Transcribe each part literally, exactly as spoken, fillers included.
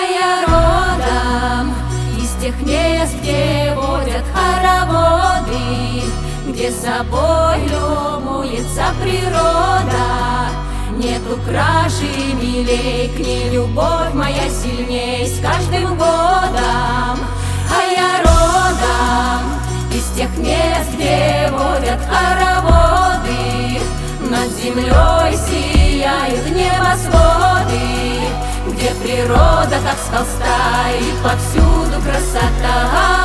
я родом из тех мест, где водят хороводы, где собой любуется природа. Нету краше и милей, к ней любовь моя сильней с каждым годом. А я родом из тех мест, где водят хороводы, над землей сияют небосводы, где природа как с холста и повсюду красота.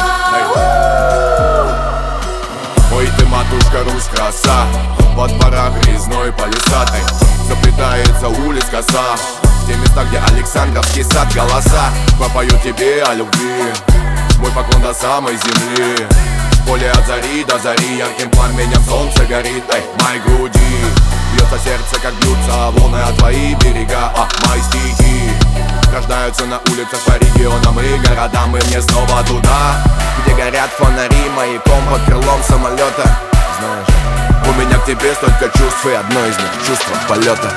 Ой, ты, матушка Русь, краса, во дворах грязной полисадой заплетается улиц коса. В те места, где Александровский сад, голоса пропоют тебе о любви, мой поклон до самой земли. В поле от зари до зари ярким пламенем солнце горит, эй, моей груди. Бьется сердце, как бьются волны от твои берега, а мои стихи рождаются на улицах по регионам и городам. И мне снова туда, где горят фонари маяком под крылом самолета. Знаешь, у меня к тебе столько чувств, и одно из них чувство полета.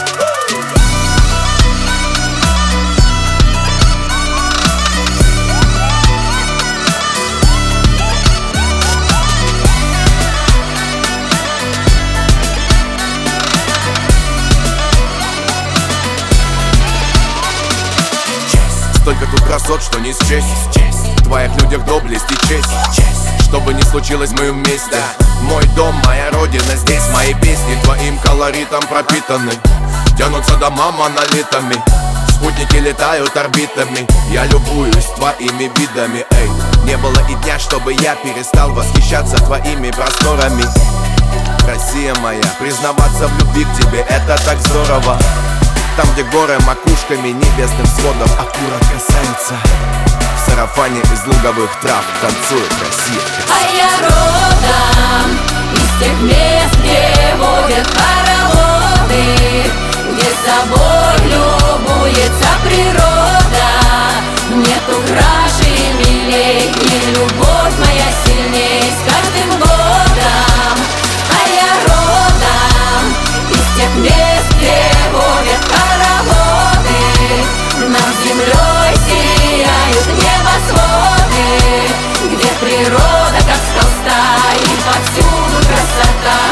Столько тут красот, что не счесть. В твоих людях доблесть и честь. Что бы ни случилось, мы вместе. Мой дом, моя родина здесь. Мои песни твоим колоритом пропитаны, тянутся дома монолитами. Спутники летают орбитами. Я любуюсь твоими видами. Эй, не было и дня, чтобы я перестал восхищаться твоими просторами. Россия моя, признаваться в любви к тебе — это так здорово. Там, где горы макушками небесным сводом аккура касается, в сарафане из луговых трав танцует Россия. А я родом из тех мест, где водят хороводы, где собой любуется природа. Нету краше и милей, и любовь моя сильней с каждым годом. А я родом из тех мест, где водят хороводы, над землей сияют небосводы, где природа как с холста и повсюду красота.